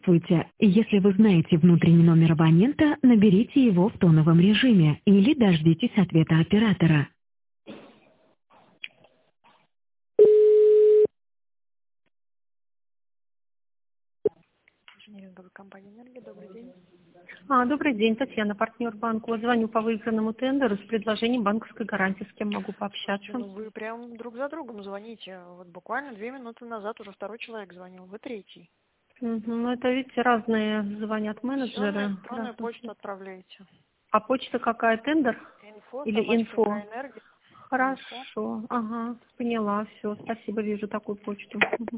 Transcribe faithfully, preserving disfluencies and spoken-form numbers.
Здравствуйте. Если вы знаете внутренний номер абонента, наберите его в тоновом режиме или дождитесь ответа оператора. Инженеринговая компания «Энергия». Добрый день. А, добрый день, Татьяна, партнер банка. Вот звоню по выигранному тендеру с предложением банковской гарантии. С кем могу пообщаться? Ну, вы прям друг за другом звоните. Вот буквально две минуты назад уже второй человек звонил. Вы третий. Угу, ну, это, видите, разные звонят Все на менеджеры. электронную Разные. почту отправляете. А почта какая? Тендер? Инфо, Или собачка, инфо? энергия. Инфо. Хорошо, ага, поняла, все, спасибо, вижу такую почту. Мгм.